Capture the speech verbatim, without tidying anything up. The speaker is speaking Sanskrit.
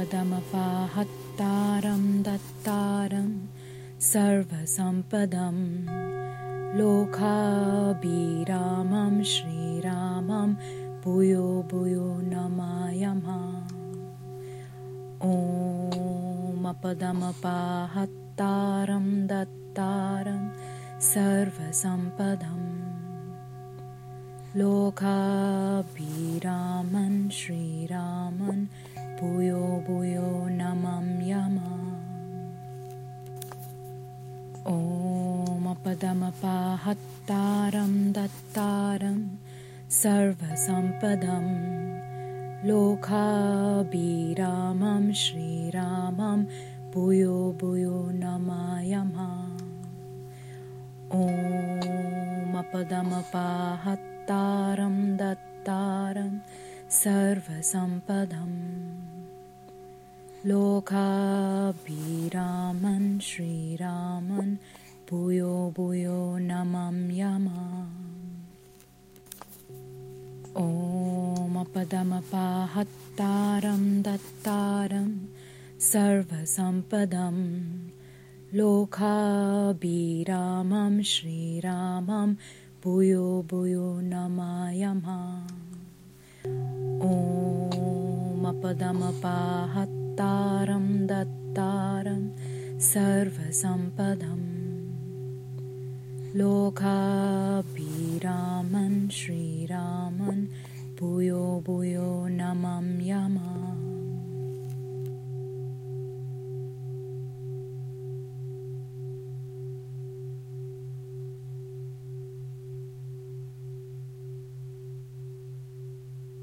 ओमपदमपाहत्तारं दत्तारं सर्वसम्पदं लोकाभिरामं श्रीरामं भूयो भूयो नमामः। ओमपदमपाहत्तारं दत्तारं सर्वसम्पदं लोकाभिरामं श्रीरामं भूयो भूयो नमामः। ओमपदमपाहत्तारं दत्तारं सर्वसम्पदं लोकाभिरामं श्रीरामं भूयो भूयो नमामः। ओमपदमपाहत्तारं दत्तारं सर्वसम्पदं लोकाभिरामं श्रीरामं भूयो भूयो नमामः। ओमपदमपाहत्तारं दत्तारं सर्वसम्पदं लोकाभिरामं श्रीरामं भूयो भूयो नमामः। ओमपदमपाहत्तारं दत्तारं सर्वसम्पदं लोकाभिरामं श्रीरामं भूयो भूयो नमामः।